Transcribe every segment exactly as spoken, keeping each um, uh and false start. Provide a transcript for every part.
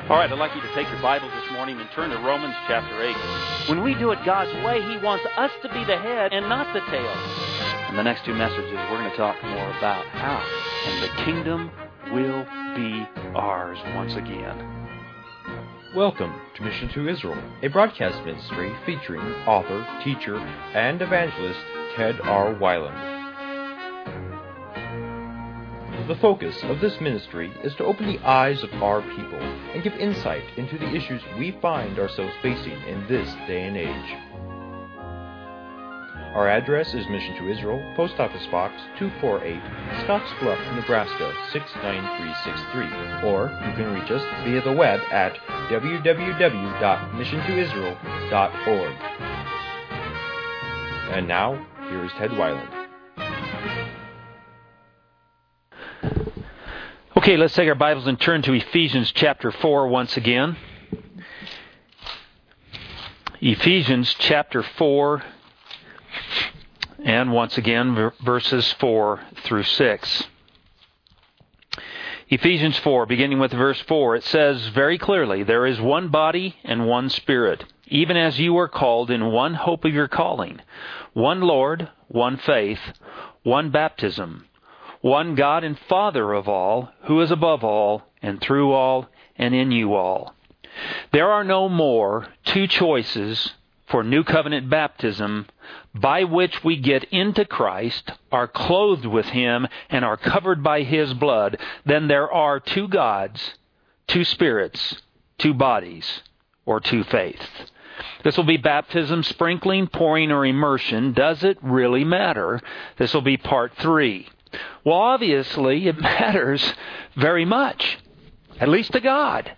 All right, I'd like you to take your Bibles this morning and turn to Romans chapter eight. When we do it God's way, He wants us to be the head and not the tail. In the next two messages, we're going to talk more about how, and the kingdom will be ours once again. Welcome to Mission to Israel, a broadcast ministry featuring author, teacher, and evangelist Ted R. Weiland. The focus of this ministry is to open the eyes of our people and give insight into the issues we find ourselves facing in this day and age. Our address is Mission to Israel, Post Office Box two forty-eight, Scottsbluff, Nebraska six nine three six three, or you can reach us via the web at w w w dot mission to israel dot org. And now, here is Ted Weiland. Okay, let's take our Bibles and turn to Ephesians chapter four once again. Ephesians chapter four, and once again, verses four through six. Ephesians four, beginning with verse four, it says very clearly, "There is one body and one Spirit, even as you are called in one hope of your calling, one Lord, one faith, one baptism, one God and Father of all, who is above all, and through all, and in you all." There are no more two choices for New Covenant baptism by which we get into Christ, are clothed with Him, and are covered by His blood than there are two gods, two spirits, two bodies, or two faiths. This will be baptism, sprinkling, pouring, or immersion. Does it really matter? This will be part three. Well, obviously, it matters very much, at least to God.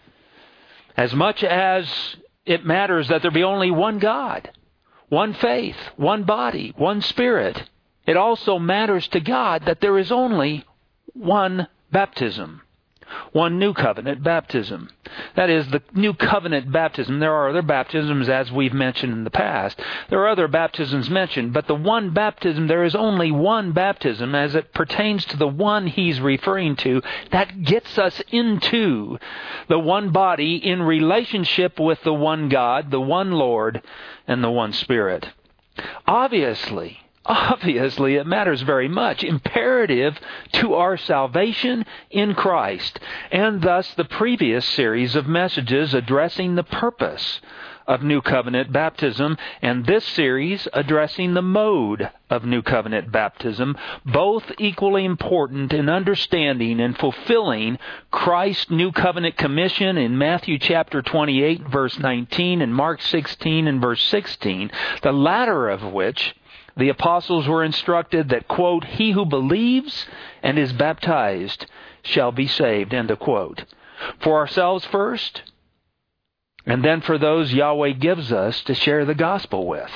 As much as it matters that there be only one God, one faith, one body, one Spirit, it also matters to God that there is only one baptism, one New Covenant baptism. That is, the New Covenant baptism. There are other baptisms, as we've mentioned in the past. There are other baptisms mentioned, but the one baptism, there is only one baptism as it pertains to the one he's referring to that gets us into the one body in relationship with the one God, the one Lord, and the one Spirit. Obviously, Obviously, it matters very much, imperative to our salvation in Christ, and thus the previous series of messages addressing the purpose of New Covenant baptism, and this series addressing the mode of New Covenant baptism, both equally important in understanding and fulfilling Christ's New Covenant commission in Matthew chapter twenty-eight, verse nineteen, and Mark sixteen and verse sixteen, the latter of which the apostles were instructed that, quote, "He who believes and is baptized shall be saved," end of quote. For ourselves first, and then for those Yahweh gives us to share the gospel with.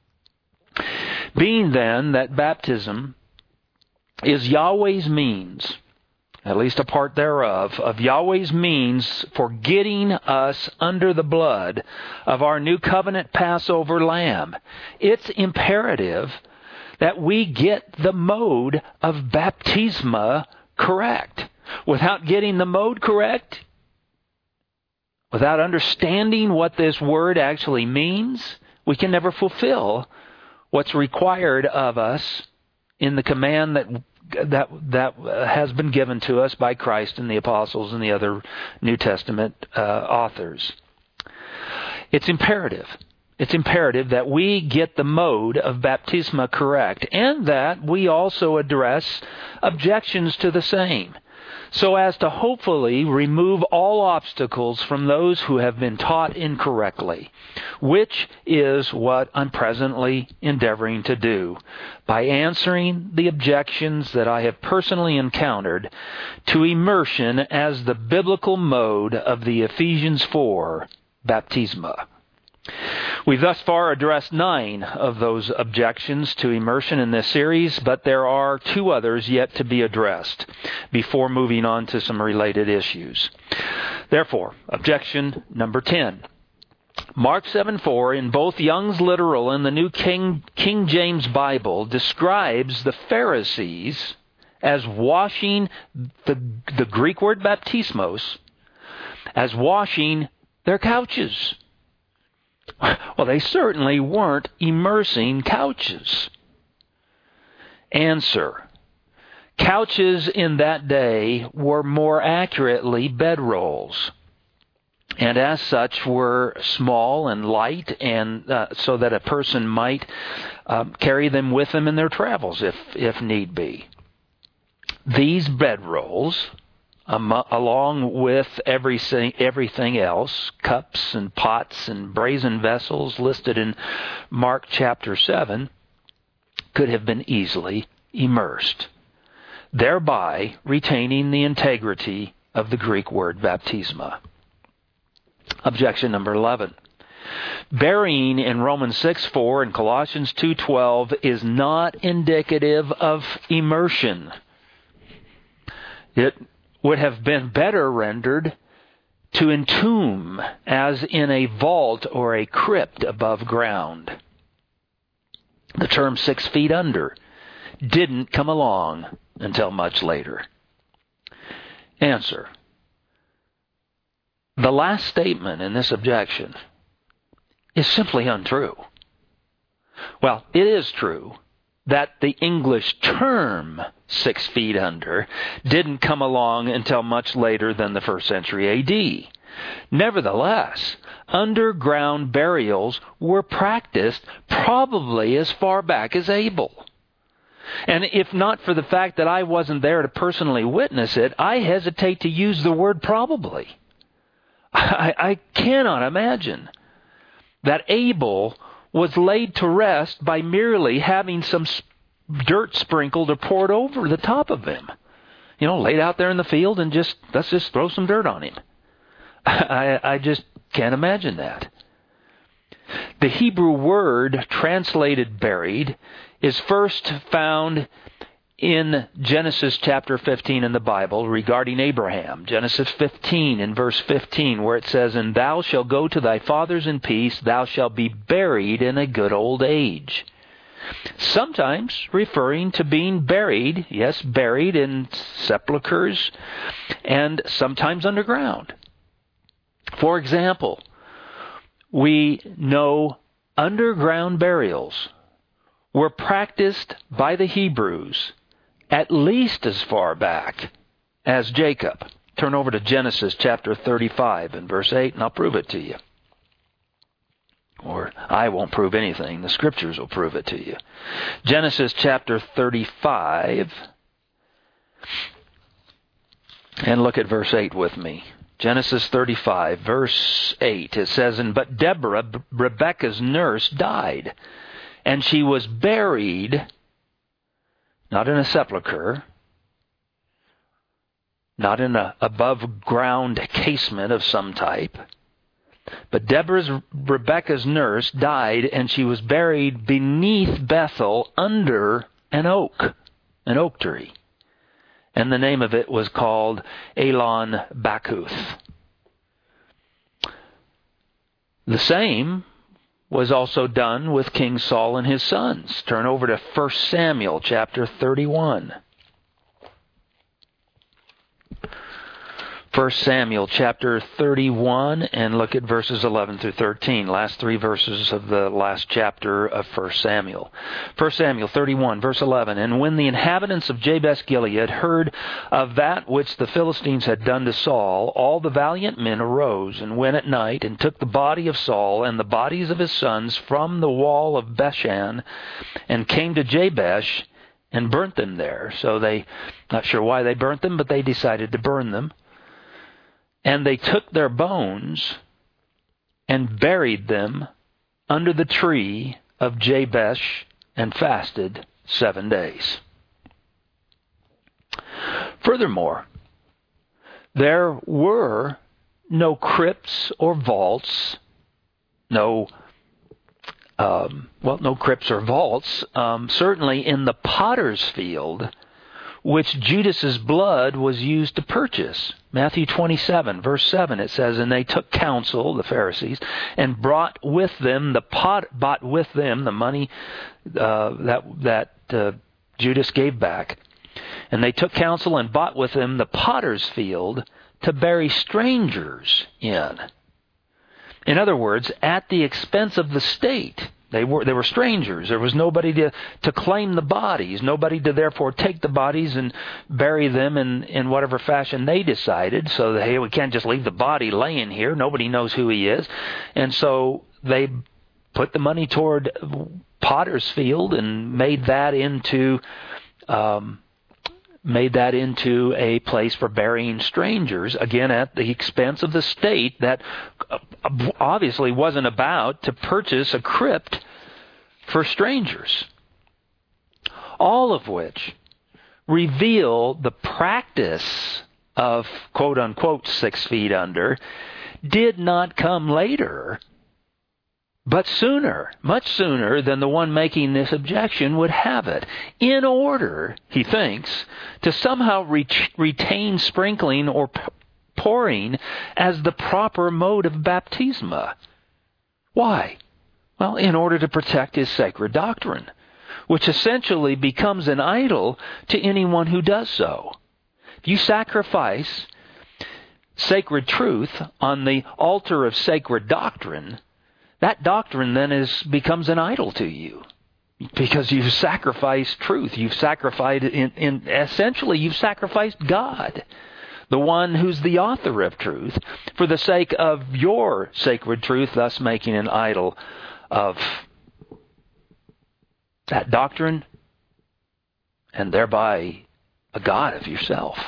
Being then that baptism is Yahweh's means, at least a part thereof, of Yahweh's means for getting us under the blood of our New Covenant Passover Lamb, it's imperative that we get the mode of baptisma correct. Without getting the mode correct, without understanding what this word actually means, we can never fulfill what's required of us in the command that that that has been given to us by Christ and the apostles and the other New Testament uh, authors. It's imperative. It's imperative that we get the mode of baptisma correct, and that we also address objections to the same, so as to hopefully remove all obstacles from those who have been taught incorrectly, which is what I'm presently endeavoring to do by answering the objections that I have personally encountered to immersion as the biblical mode of the Ephesians four baptisma. We've thus far addressed nine of those objections to immersion in this series, but there are two others yet to be addressed before moving on to some related issues. Therefore, objection number ten. Mark seven four in both Young's Literal and the New King, King James Bible describes the Pharisees as washing the, the Greek word baptismos as washing their couches. Well, they certainly weren't immersing couches. Answer. Couches in that day were more accurately bedrolls, and as such were small and light, and uh, so that a person might uh, carry them with them in their travels if, if need be. These bedrolls, um, along with everything, everything else, cups and pots and brazen vessels listed in Mark chapter seven, could have been easily immersed, thereby retaining the integrity of the Greek word baptisma. Objection number eleven. Burying in Romans six four and Colossians two twelve is not indicative of immersion. It would have been better rendered to entomb, as in a vault or a crypt above ground. The term six feet under didn't come along until much later. Answer. The last statement in this objection is simply untrue. Well, it is true that the English term six feet under didn't come along until much later than the first century A D. Nevertheless, underground burials were practiced probably as far back as Abel. And if not for the fact that I wasn't there to personally witness it, I hesitate to use the word probably. I, I cannot imagine that Abel was laid to rest by merely having some dirt sprinkled or poured over the top of him. You know, laid out there in the field and just, let's just throw some dirt on him. I, I just can't imagine that. The Hebrew word translated buried is first found in Genesis chapter fifteen in the Bible regarding Abraham. Genesis fifteen in verse fifteen, where it says, "And thou shalt go to thy fathers in peace, thou shalt be buried in a good old age." Sometimes referring to being buried, yes, buried in sepulchres, and sometimes underground. For example, we know underground burials were practiced by the Hebrews at least as far back as Jacob. Turn over to Genesis chapter thirty-five and verse eight, and I'll prove it to you. Or I won't prove anything. The Scriptures will prove it to you. Genesis chapter thirty-five, and look at verse eight with me. Genesis thirty-five, verse eight, it says, "And but Deborah, Rebekah's nurse, died, and she was buried," not in a sepulcher, not in a above-ground casement of some type, but Deborah's, Rebekah's nurse died, and she was buried beneath Bethel under an oak, an oak tree. And the name of it was called Elon Bakuth. The same was also done with King Saul and his sons. Turn over to First Samuel chapter thirty-one. First Samuel chapter thirty-one, and look at verses eleven through thirteen. Last three verses of the last chapter of First Samuel. First Samuel thirty-one, verse eleven. "And when the inhabitants of Jabesh Gilead heard of that which the Philistines had done to Saul, all the valiant men arose and went at night and took the body of Saul and the bodies of his sons from the wall of Beshan and came to Jabesh and burnt them there." So they, not sure why they burnt them, but they decided to burn them. "And they took their bones and buried them under the tree of Jabesh and fasted seven days. Furthermore, there were no crypts or vaults, no, um, well, no crypts or vaults, um, certainly in the potter's field, which Judas's blood was used to purchase. Matthew twenty-seven, verse seven, it says, "And they took counsel," the Pharisees, "and brought with them the pot, bought with them the money uh, that that uh, Judas gave back, And they took counsel and bought with them the potter's field to bury strangers in. In other words, at the expense of the state. They were they were strangers. There was nobody to, to claim the bodies, nobody to therefore take the bodies and bury them in, in whatever fashion they decided. So, that, hey, we can't just leave the body laying here. Nobody knows who he is. And so they put the money toward potter's field and made that into um, made that into a place for burying strangers, again at the expense of the state that obviously wasn't about to purchase a crypt for strangers. All of which reveal the practice of quote-unquote six feet under did not come later, but sooner, much sooner than the one making this objection would have it, in order, he thinks, to somehow re- retain sprinkling or p- pouring as the proper mode of baptisma. Why? Well, in order to protect his sacred doctrine, which essentially becomes an idol to anyone who does so. If you sacrifice sacred truth on the altar of sacred doctrine, that doctrine then is becomes an idol to you, because you've sacrificed truth. You've sacrificed, in, in essentially, you've sacrificed God, the one who's the author of truth, for the sake of your sacred truth, thus making an idol of that doctrine, and thereby a god of yourself.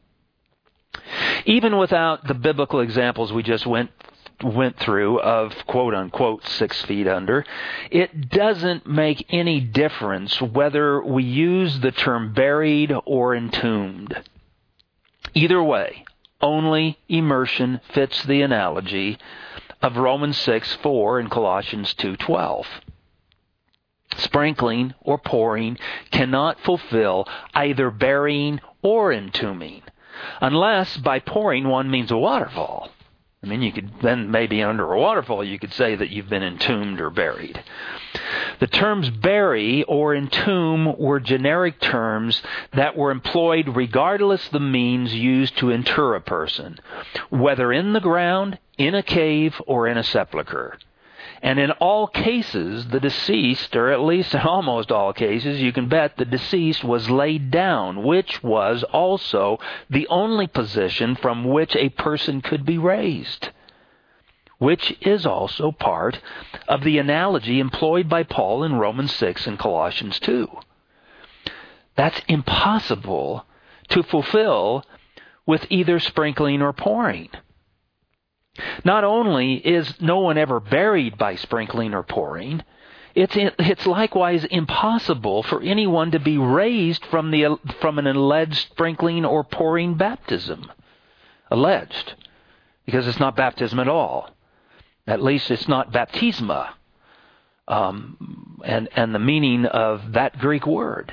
Even without the biblical examples we just went went through of quote-unquote six feet under, it doesn't make any difference whether we use the term buried or entombed. Either way, only immersion fits the analogy of Romans six four and Colossians two twelve. Sprinkling or pouring cannot fulfill either burying or entombing, unless by pouring one means a waterfall. I mean, you could then maybe under a waterfall you could say that you've been entombed or buried. The terms bury or entomb were generic terms that were employed regardless of the means used to inter a person, whether in the ground, in a cave, or in a sepulcher. And in all cases, the deceased, or at least in almost all cases, you can bet the deceased was laid down, which was also the only position from which a person could be raised, which is also part of the analogy employed by Paul in Romans six and Colossians two. That's impossible to fulfill with either sprinkling or pouring. Not only is no one ever buried by sprinkling or pouring, it's it's likewise impossible for anyone to be raised from the from an alleged sprinkling or pouring baptism. Alleged, because it's not baptism at all. At least it's not baptisma, um, and and the meaning of that Greek word.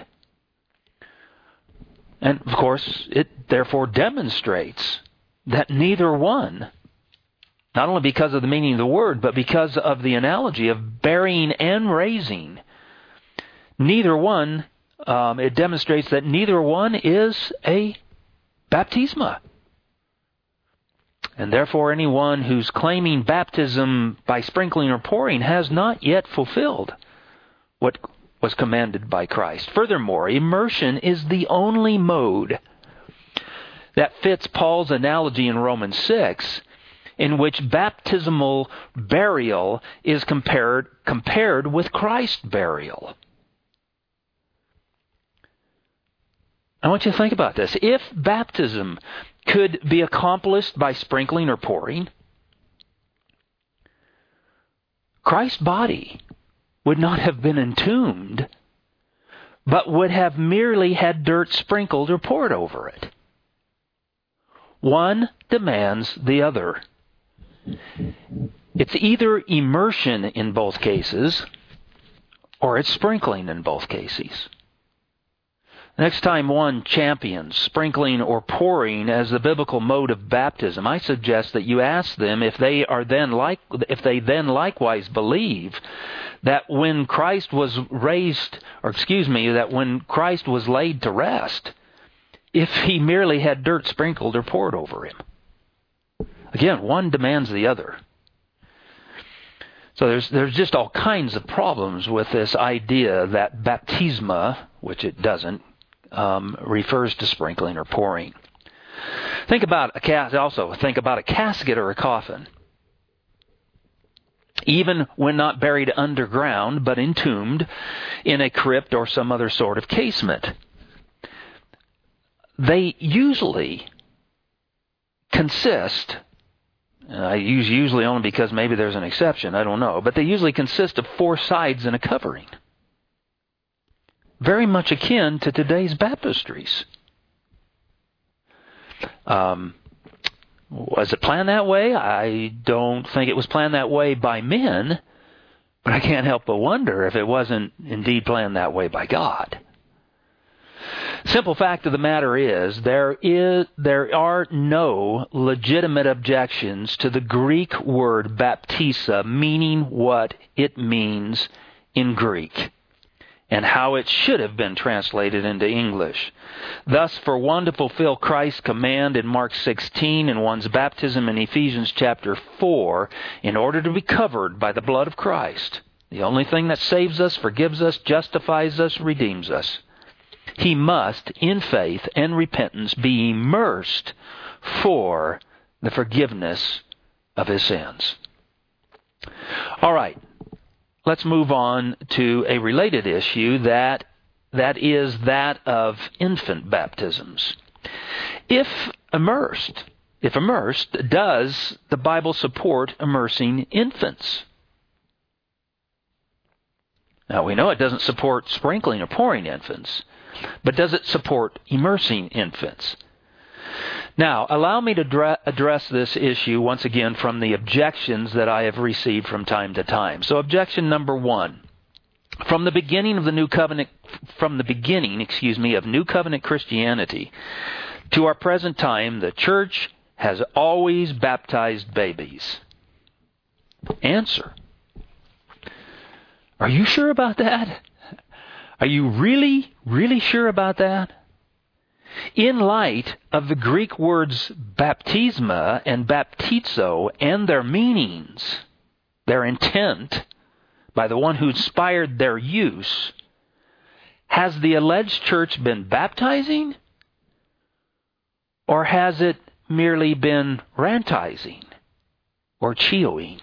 And of course, it therefore demonstrates that neither one, not only because of the meaning of the word, but because of the analogy of burying and raising, neither one, um, it demonstrates that neither one is a baptisma. And therefore anyone who's claiming baptism by sprinkling or pouring has not yet fulfilled what was commanded by Christ. Furthermore, immersion is the only mode that fits Paul's analogy in Romans six, in which baptismal burial is compared compared with Christ's burial. I want you to think about this. If baptism could be accomplished by sprinkling or pouring, Christ's body would not have been entombed, but would have merely had dirt sprinkled or poured over it. One demands the other. It's either immersion in both cases, or it's sprinkling in both cases. Next time one champions sprinkling or pouring as the biblical mode of baptism, I suggest that you ask them if they are then like if they then likewise believe that when Christ was raised, or excuse me, that when Christ was laid to rest, if he merely had dirt sprinkled or poured over him? Again, one demands the other. So there's there's just all kinds of problems with this idea that baptisma, which it doesn't, um, refers to sprinkling or pouring. Think about a cas- also think about a casket or a coffin. Even when not buried underground, but entombed in a crypt or some other sort of casement, they usually consist, I use usually only because maybe there's an exception, I don't know, but they usually consist of four sides and a covering. Very much akin to today's baptistries. Um, was it planned that way? I don't think it was planned that way by men, but I can't help but wonder if it wasn't indeed planned that way by God. Simple fact of the matter is, there is there are no legitimate objections to the Greek word baptisa meaning what it means in Greek and how it should have been translated into English. Thus, for one to fulfill Christ's command in Mark sixteen and one's baptism in Ephesians chapter four, in order to be covered by the blood of Christ, the only thing that saves us, forgives us, justifies us, redeems us, he must, in faith and repentance, be immersed for the forgiveness of his sins. All right, let's move on to a related issue that that is that of infant baptisms. If immersed, if immersed, does the Bible support immersing infants? Now, we know it doesn't support sprinkling or pouring infants. But does it support immersing infants? Now, allow me to dra- address this issue once again from the objections that I have received from time to time. So, objection number one: from the beginning of the New Covenant, from the beginning, excuse me, of New Covenant Christianity to our present time, the church has always baptized babies. Answer: are you sure about that? Are you really, really sure about that? In light of the Greek words baptisma and baptizo and their meanings, their intent, by the one who inspired their use, has the alleged church been baptizing? Or has it merely been rantizing or chioing?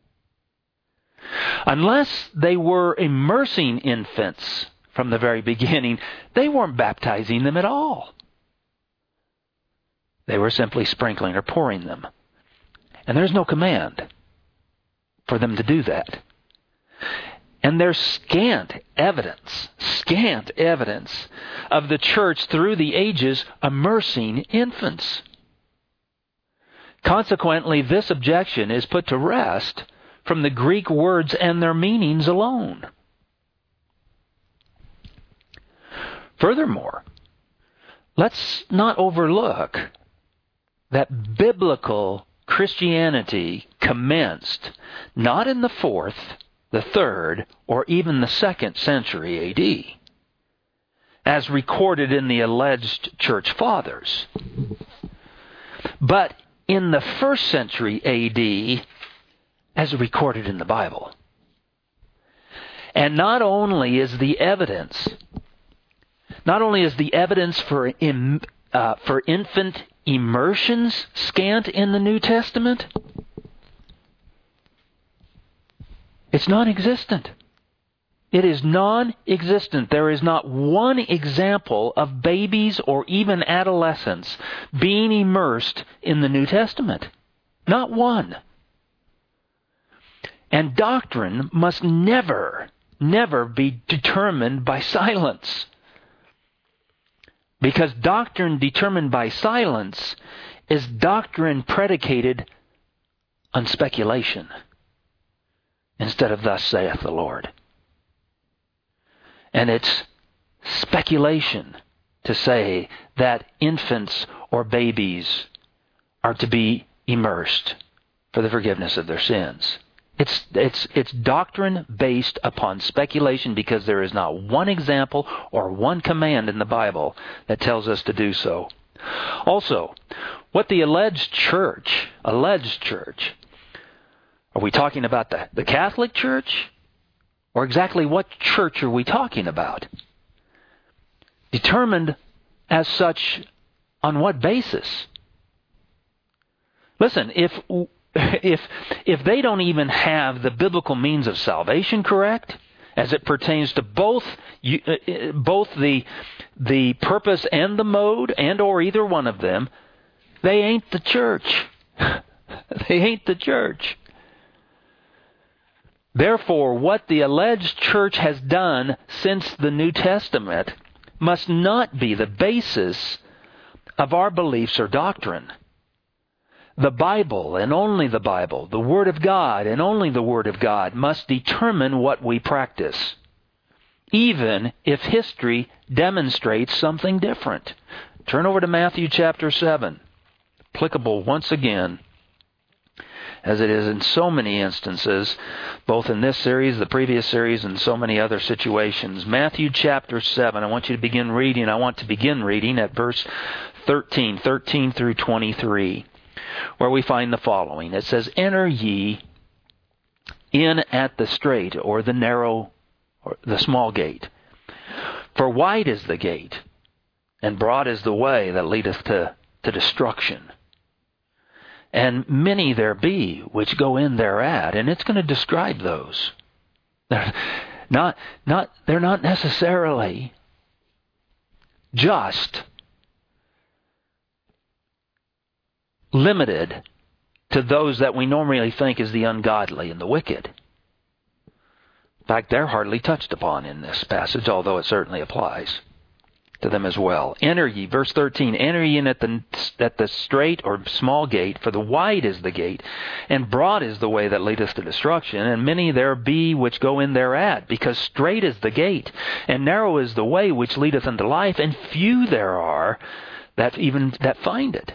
Unless they were immersing infants from the very beginning, they weren't baptizing them at all. They were simply sprinkling or pouring them. And there's no command for them to do that. And there's scant evidence, scant evidence of the church through the ages immersing infants. Consequently, this objection is put to rest from the Greek words and their meanings alone. Furthermore, let's not overlook that biblical Christianity commenced not in the fourth, the third, or even the second century A D, as recorded in the alleged church fathers, but in the first century A D, as recorded in the Bible. And not only is the evidence Not only is the evidence for im, uh, for infant immersions scant in the New Testament, it's non-existent. It is non-existent. There is not one example of babies or even adolescents being immersed in the New Testament. Not one. And doctrine must never, never be determined by silence. Because doctrine determined by silence is doctrine predicated on speculation instead of thus saith the Lord. And it's speculation to say that infants or babies are to be immersed for the forgiveness of their sins. It's, it's, it's doctrine based upon speculation because there is not one example or one command in the Bible that tells us to do so. Also, what the alleged church, alleged church, are we talking about the, the Catholic Church? Or exactly what church are we talking about? Determined as such on what basis? Listen, if if if they don't even have the biblical means of salvation correct, as it pertains to both both the the purpose and the mode, and or either one of them, they ain't the church. They ain't the church. Therefore, what the alleged church has done since the New Testament must not be the basis of our beliefs or doctrine. The Bible, and only the Bible, the Word of God, and only the Word of God, must determine what we practice, even if history demonstrates something different. Turn over to Matthew chapter seven, applicable once again, as it is in so many instances, both in this series, the previous series, and so many other situations. Matthew chapter seven, I want you to begin reading. I want to begin reading at verse thirteen, thirteen through twenty-three, where we find the following. It says, "Enter ye in at the strait, or the narrow, or the small gate. For wide is the gate, and broad is the way that leadeth to, to destruction. And many there be which go in thereat." And it's going to describe those. They're not, not, they're not necessarily just limited to those that we normally think is the ungodly and the wicked. In fact, they're hardly touched upon in this passage, although it certainly applies to them as well. "Enter ye," verse thirteen, "enter ye in at the, at the strait or small gate, for the wide is the gate, and broad is the way that leadeth to destruction, and many there be which go in thereat. Because strait is the gate, and narrow is the way which leadeth unto life, and few there are that even that find it.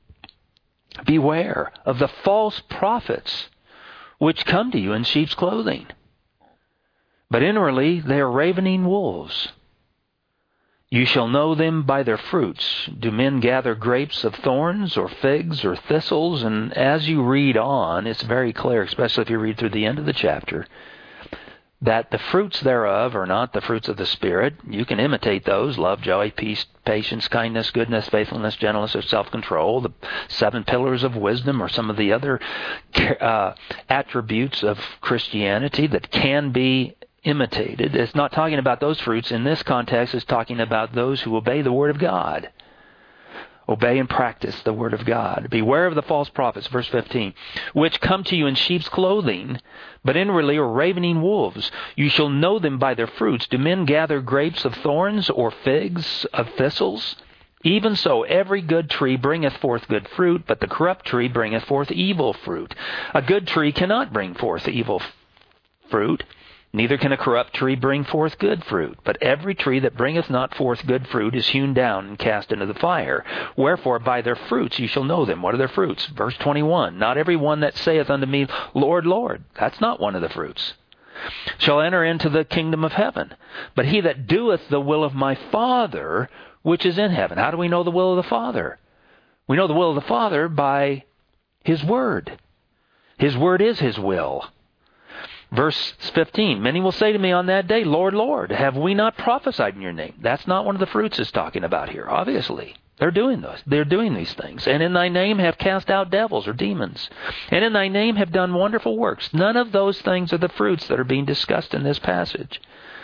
Beware of the false prophets, which come to you in sheep's clothing, but inwardly they are ravening wolves. You shall know them by their fruits. Do men gather grapes of thorns, or figs, or thistles?" And as you read on, it's very clear, especially if you read through the end of the chapter, that the fruits thereof are not the fruits of the Spirit. You can imitate those: love, joy, peace, patience, kindness, goodness, faithfulness, gentleness, or self-control. The seven pillars of wisdom, or some of the other uh, attributes of Christianity that can be imitated. It's not talking about those fruits. In this context, it's talking about those who obey the Word of God. Obey and practice the Word of God. "Beware of the false prophets," verse fifteen, "which come to you in sheep's clothing, but inwardly are ravening wolves. You shall know them by their fruits. Do men gather grapes of thorns, or figs of thistles? Even so, every good tree bringeth forth good fruit, but the corrupt tree bringeth forth evil fruit. A good tree cannot bring forth evil f- fruit, neither can a corrupt tree bring forth good fruit. But every tree that bringeth not forth good fruit is hewn down and cast into the fire. Wherefore by their fruits you shall know them." What are their fruits? Verse twenty-one, "Not every one that saith unto me, Lord, Lord," that's not one of the fruits, "shall enter into the kingdom of heaven, but he that doeth the will of my Father which is in heaven." How do we know the will of the Father? We know the will of the Father by His Word. His Word is His will. Verse fifteen, "Many will say to me on that day, Lord, Lord, have we not prophesied in your name?" That's not one of the fruits it's talking about here, obviously. They're doing those. They're doing these things. "And in thy name have cast out devils," or demons. "And in thy name have done wonderful works." None of those things are the fruits that are being discussed in this passage.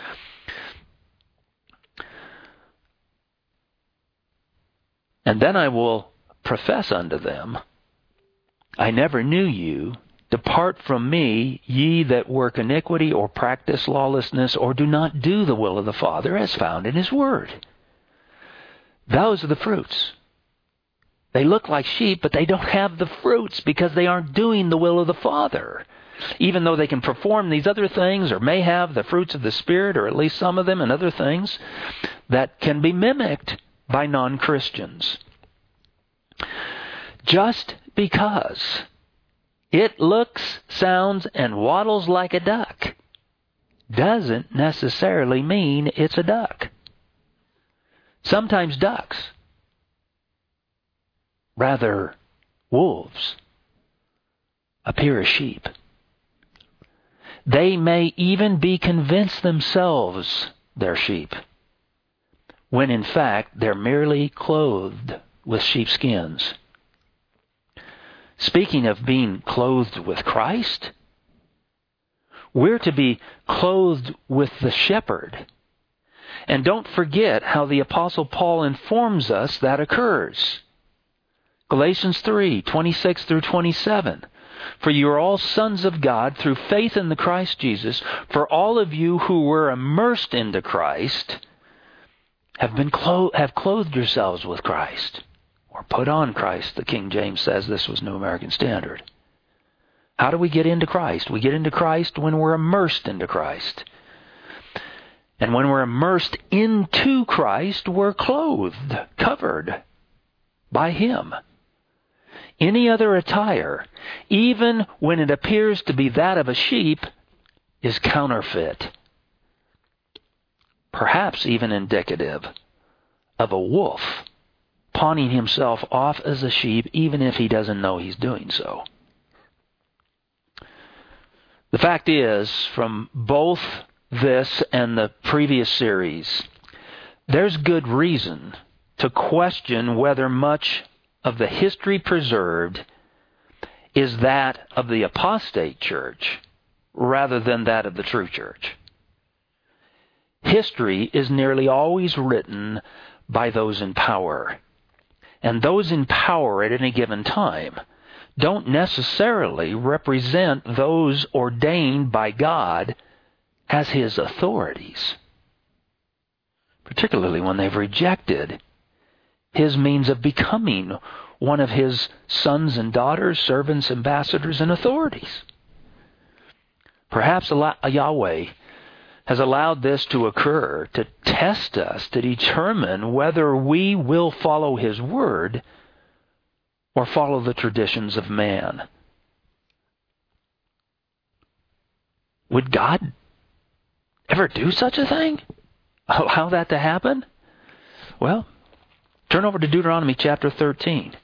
"And then I will profess unto them, I never knew you. Depart from me, ye that work iniquity, or practice lawlessness, or do not do the will of the Father as found in His Word." Those are the fruits. They look like sheep, but they don't have the fruits because they aren't doing the will of the Father. Even though they can perform these other things, or may have the fruits of the Spirit, or at least some of them, and other things that can be mimicked by non-Christians. Just because it looks, sounds, and waddles like a duck doesn't necessarily mean it's a duck. Sometimes ducks, rather wolves, appear as sheep. They may even be convinced themselves they're sheep, when in fact they're merely clothed with sheepskins. Speaking of being clothed with Christ, we're to be clothed with the shepherd. And don't forget how the Apostle Paul informs us that occurs. Galatians three, twenty-six through twenty-seven. For you are all sons of God through faith in the Christ Jesus. For all of you who were immersed into Christ have been clo- have clothed yourselves with Christ. Or put on Christ, the King James says. This was New American Standard. How do we get into Christ? We get into Christ when we're immersed into Christ. And when we're immersed into Christ, we're clothed, covered by Him. Any other attire, even when it appears to be that of a sheep, is counterfeit. Perhaps even indicative of a wolf pawning himself off as a sheep, even if he doesn't know he's doing so. The fact is, from both this and the previous series, there's good reason to question whether much of the history preserved is that of the apostate church rather than that of the true church. History is nearly always written by those in power. And those in power at any given time don't necessarily represent those ordained by God as His authorities, particularly when they've rejected His means of becoming one of His sons and daughters, servants, ambassadors, and authorities. Perhaps Yahweh has allowed this to occur to test us, to determine whether we will follow His word or follow the traditions of man. Would God ever do such a thing? Allow that to happen? Well, turn over to Deuteronomy chapter thirteen.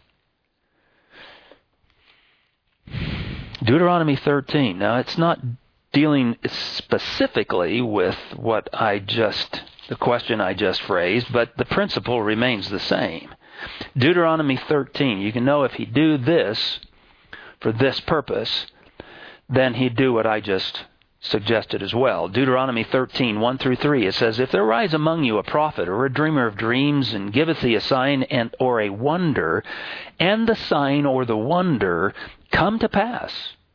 Deuteronomy thirteen. Now, it's not dealing specifically with what I just, the question I just phrased, but the principle remains the same. Deuteronomy thirteen, you can know if He'd do this for this purpose, then He'd do what I just suggested as well. Deuteronomy thirteen, one through three, it says, If there rise among you a prophet or a dreamer of dreams, and giveth thee a sign and or a wonder, and the sign or the wonder come to pass,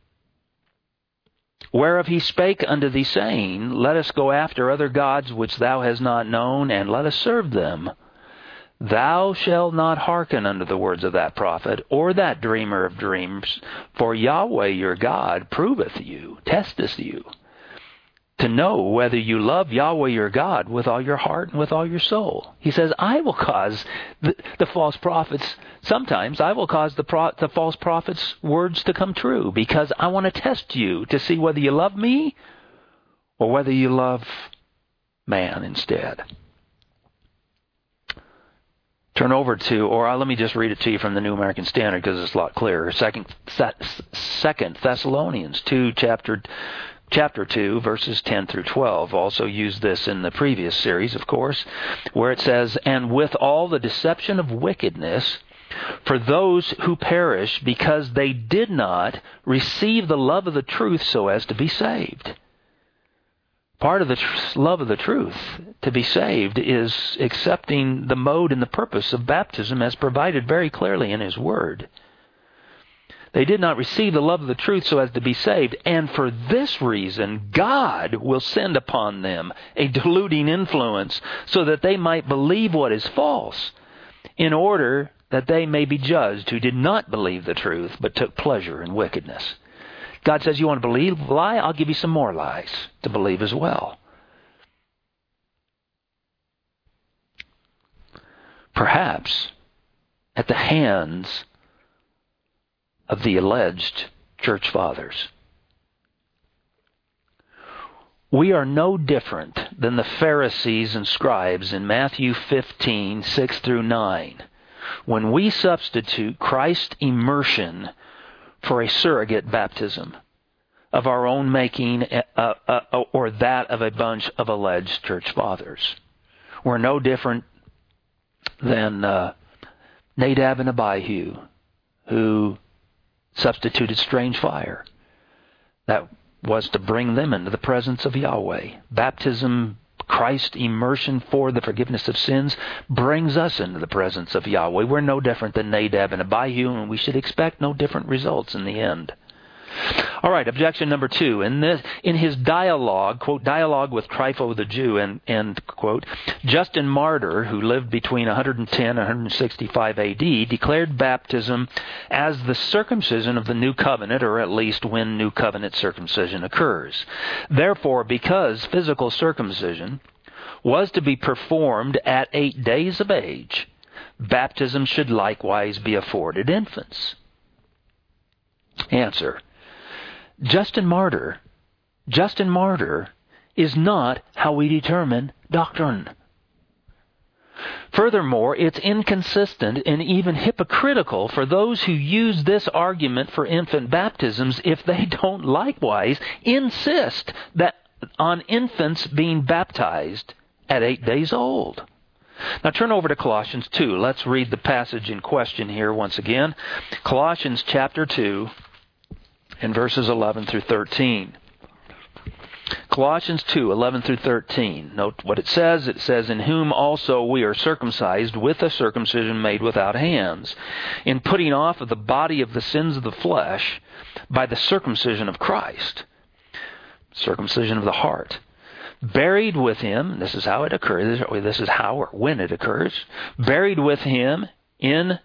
whereof he spake unto thee, saying, Let us go after other gods which thou hast not known, and let us serve them. Thou shalt not hearken unto the words of that prophet, or that dreamer of dreams, for Yahweh your God proveth you, testeth you, to know whether you love Yahweh your God with all your heart and with all your soul. He says, I will cause the, the false prophets, sometimes I will cause the, pro, the false prophets' words to come true, because I want to test you to see whether you love me or whether you love man instead. Turn over to, or let me just read it to you from the New American Standard because it's a lot clearer. Second, Second Thessalonians two, chapter chapter two, verses ten through twelve. Also used this in the previous series, of course, where it says, And with all the deception of wickedness for those who perish, because they did not receive the love of the truth so as to be saved. Part of the tr- love of the truth, to be saved, is accepting the mode and the purpose of baptism as provided very clearly in His Word. They did not receive the love of the truth so as to be saved, and for this reason God will send upon them a deluding influence so that they might believe what is false, in order that they may be judged who did not believe the truth but took pleasure in wickedness. God says, you want to believe a lie? I'll give you some more lies to believe as well. Perhaps at the hands of the alleged church fathers. We are no different than the Pharisees and scribes in Matthew fifteen, six through nine, when we substitute Christ's immersion for a surrogate baptism of our own making uh, uh, or that of a bunch of alleged church fathers. We're no different than uh, Nadab and Abihu, who substituted strange fire. That was to bring them into the presence of Yahweh. Baptism, Christ immersion for the forgiveness of sins, brings us into the presence of Yahweh. We're no different than Nadab and Abihu, and we should expect no different results in the end. All right, objection number two. In this, in his dialogue, quote, dialogue with Trypho the Jew, and, end quote, Justin Martyr, who lived between one ten and one sixty-five A D, declared baptism as the circumcision of the new covenant, or at least when new covenant circumcision occurs. Therefore, because physical circumcision was to be performed at eight days of age, baptism should likewise be afforded infants. Answer. Justin Martyr, Justin Martyr is not how we determine doctrine. Furthermore, it's inconsistent and even hypocritical for those who use this argument for infant baptisms if they don't likewise insist that on infants being baptized at eight days old. Now turn over to Colossians two. Let's read the passage in question here once again. Colossians chapter two. In verses eleven through thirteen. Colossians two, eleven through thirteen. Note what it says. It says, in whom also we are circumcised with a circumcision made without hands, in putting off of the body of the sins of the flesh by the circumcision of Christ. Circumcision of the heart. Buried with him, this is how it occurs, this is how or when it occurs, buried with him in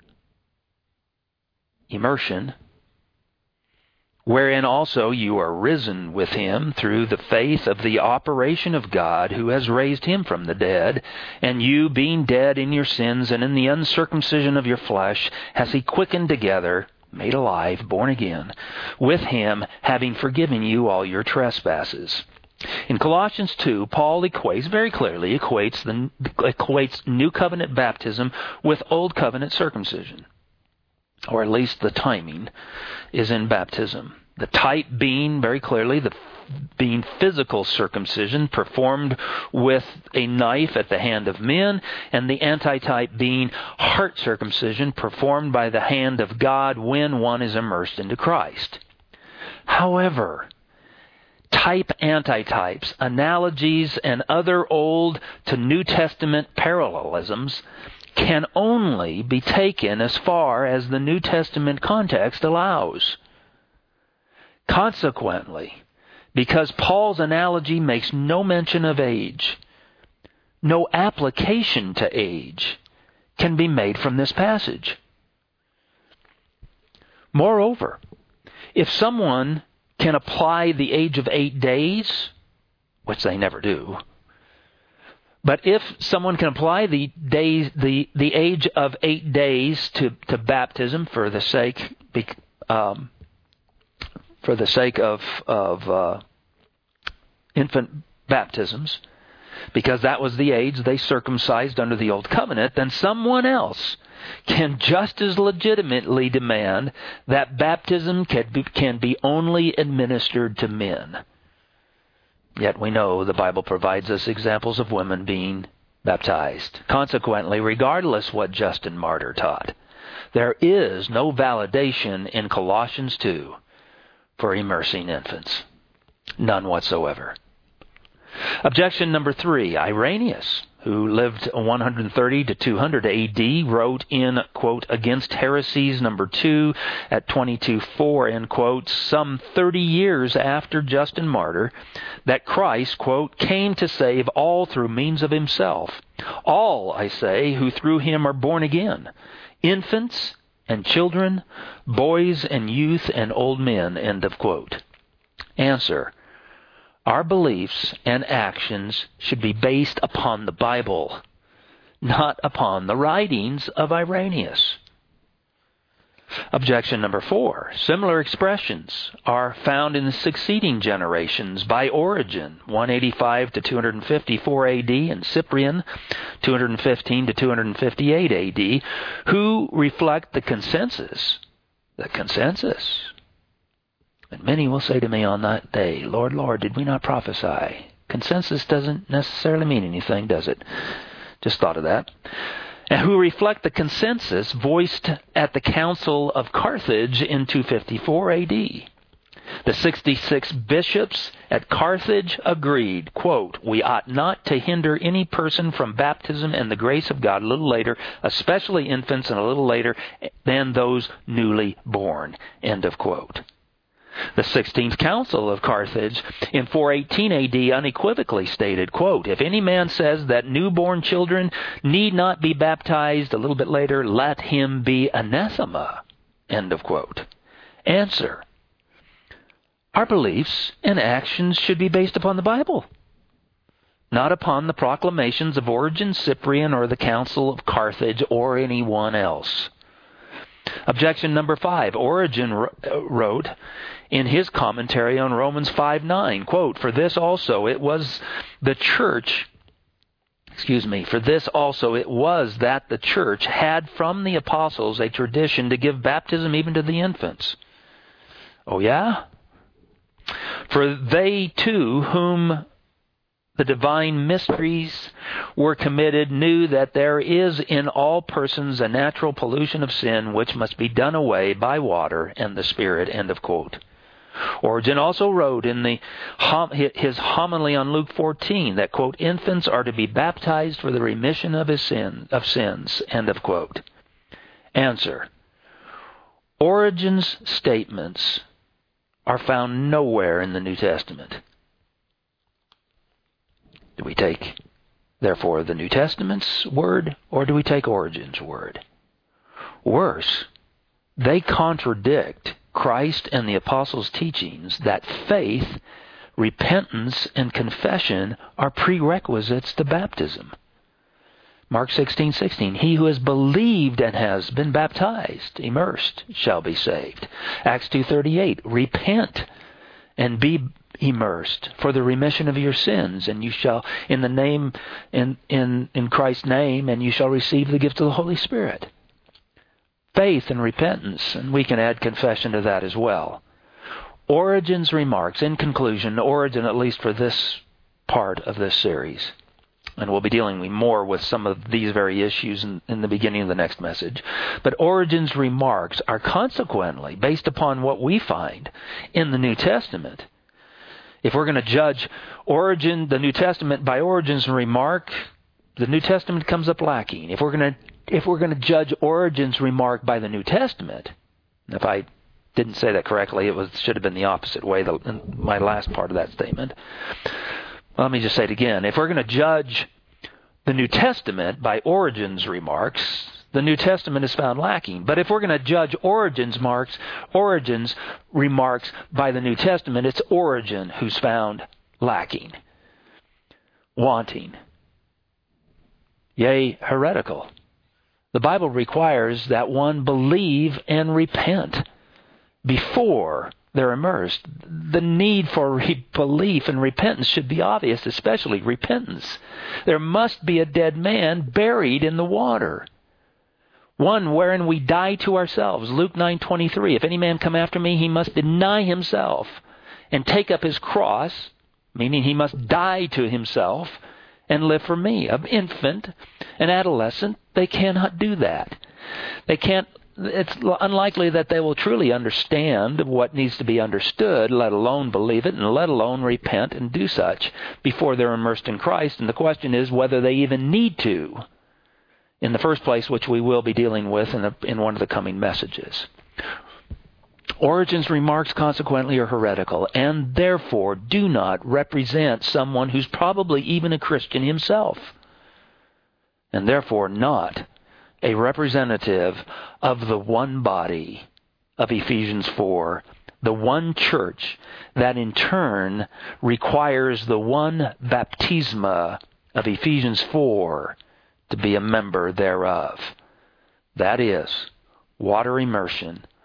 immersion, wherein also you are risen with him through the faith of the operation of God, who has raised him from the dead, and you, being dead in your sins and in the uncircumcision of your flesh, has he quickened together, made alive, born again, with him, having forgiven you all your trespasses. In Colossians two, Paul equates, very clearly equates, the, equates new covenant baptism with old covenant circumcision. Or at least the timing is in baptism. The type being, very clearly, the being physical circumcision performed with a knife at the hand of men, and the antitype being heart circumcision performed by the hand of God when one is immersed into Christ. However, type antitypes, analogies, and other Old to New Testament parallelisms can only be taken as far as the New Testament context allows. Consequently, because Paul's analogy makes no mention of age, no application to age can be made from this passage. Moreover, if someone can apply the age of eight days, which they never do, but if someone can apply the days, the, the age of eight days to, to baptism for the sake, um, for the sake of of uh, infant baptisms, because that was the age they circumcised under the Old Covenant, then someone else can just as legitimately demand that baptism can be, can be only administered to men. Yet we know the Bible provides us examples of women being baptized. Consequently, regardless what Justin Martyr taught, there is no validation in Colossians two for immersing infants. None whatsoever. Objection number three, Irenaeus, who lived one thirty to two hundred A D, wrote in, quote, Against Heresies, number two, at twenty-two four, end quote, some thirty years after Justin Martyr, that Christ, quote, came to save all through means of himself. All, I say, who through him are born again, infants and children, boys and youth and old men, end of quote. Answer. Our beliefs and actions should be based upon the Bible, not upon the writings of Irenaeus. Objection number four. Similar expressions are found in the succeeding generations by Origen, one eighty-five to two fifty-four A D, and Cyprian, two fifteen to two fifty-eight A D, who reflect the consensus. The consensus. And many will say to me on that day, Lord, Lord, did we not prophesy? Consensus doesn't necessarily mean anything, does it? Just thought of that. And who reflect the consensus voiced at the Council of Carthage in two fifty-four A D. The sixty-six bishops at Carthage agreed, quote, we ought not to hinder any person from baptism and the grace of God a little later, especially infants, and a little later than those newly born, end of quote. The sixteenth Council of Carthage in four eighteen A D unequivocally stated, quote, if any man says that newborn children need not be baptized a little bit later, let him be anathema, end of quote. Answer. Our beliefs and actions should be based upon the Bible, not upon the proclamations of Origen, Cyprian, or the Council of Carthage, or anyone else. Objection number five. Origen wrote in his commentary on Romans five nine, quote, for this also it was the church, excuse me, for this also it was that the church had from the apostles a tradition to give baptism even to the infants. Oh yeah? For they too, whom the divine mysteries were committed, knew that there is in all persons a natural pollution of sin which must be done away by water and the Spirit, end of quote. Origen also wrote in the his homily on Luke fourteen that, quote, infants are to be baptized for the remission of his sin of sins, end of quote. Answer. Origen's statements are found nowhere in the New Testament. Do we take, therefore, the New Testament's word, or do we take Origen's word? Worse, they contradict Christ and the apostles' teachings that faith, repentance, and confession are prerequisites to baptism. Mark sixteen sixteen, he who has believed and has been baptized, immersed, shall be saved. Acts two thirty-eight, repent and be immersed for the remission of your sins, and you shall, in the name, in, in, in Christ's name, and you shall receive the gift of the Holy Spirit. Faith and repentance, and we can add confession to that as well. Origen's remarks, in conclusion, Origen, at least for this part of this series, and we'll be dealing more with some of these very issues in, in the beginning of the next message, but Origen's remarks are consequently based upon what we find in the New Testament. If we're going to judge Origen, the New Testament, by Origen's remark, the New Testament comes up lacking. If we're going to if we're going to judge Origen's remark by the New Testament, if I didn't say that correctly, it was should have been the opposite way, the, in my last part of that statement. Let me just say it again. If we're going to judge the New Testament by Origen's remarks, the New Testament is found lacking. But if we're going to judge Origen's marks, Origen's remarks by the New Testament, it's Origen who's found lacking, wanting, yea, heretical. The Bible requires that one believe and repent before they're immersed. The need for re- belief and repentance should be obvious, especially repentance. There must be a dead man buried in the water, one wherein we die to ourselves. Luke nine twenty-three, if any man come after me, he must deny himself and take up his cross, meaning he must die to himself and live for me. An infant, an adolescent, they cannot do that. They can't. It's unlikely that they will truly understand what needs to be understood, let alone believe it, and let alone repent and do such before they're immersed in Christ. And the question is whether they even need to, in the first place, which we will be dealing with in, a, in one of the coming messages. Origen's remarks, consequently, are heretical, and therefore do not represent someone who's probably even a Christian himself, and therefore not a representative of the one body of Ephesians four, the one church that in turn requires the one baptisma of Ephesians four to be a member thereof. That is, water immersion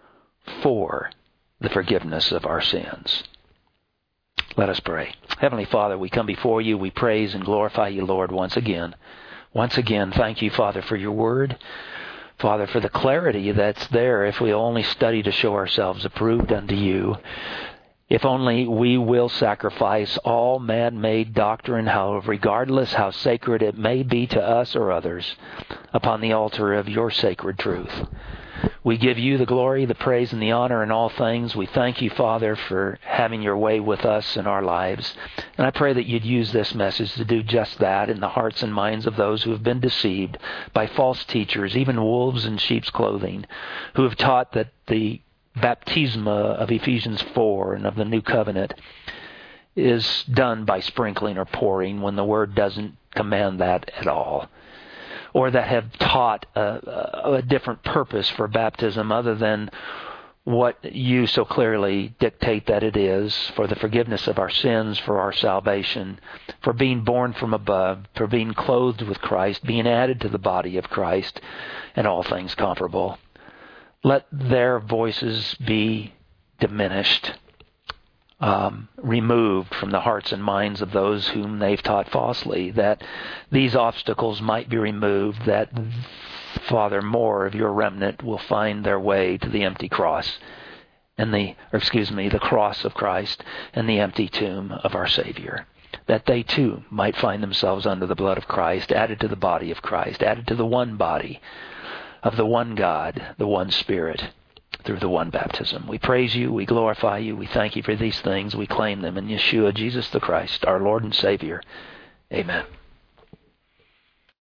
for the forgiveness of our sins. Let us pray. Heavenly Father, we come before you. We praise and glorify you, Lord, once again. Once again, thank you, Father, for your word. Father, for the clarity that's there if we only study to show ourselves approved unto you. If only we will sacrifice all man-made doctrine, how regardless how sacred it may be to us or others, upon the altar of your sacred truth. We give you the glory, the praise, and the honor in all things. We thank you, Father, for having your way with us in our lives. And I pray that you'd use this message to do just that in the hearts and minds of those who have been deceived by false teachers, even wolves in sheep's clothing, who have taught that the baptisma of Ephesians four and of the New Covenant is done by sprinkling or pouring when the Word doesn't command that at all. Or that have taught a, a, a different purpose for baptism other than what you so clearly dictate that it is, for the forgiveness of our sins, for our salvation, for being born from above, for being clothed with Christ, being added to the body of Christ, and all things comparable. Let their voices be diminished, um, removed from the hearts and minds of those whom they've taught falsely, that these obstacles might be removed, that, Father, more of your remnant will find their way to the empty cross, and the, or excuse me, the cross of Christ and the empty tomb of our Savior, that they too might find themselves under the blood of Christ, added to the body of Christ, added to the one body of the one God, the one Spirit, through the one baptism. We praise you, we glorify you, we thank you for these things, we claim them in Yeshua, Jesus the Christ, our Lord and Savior. Amen.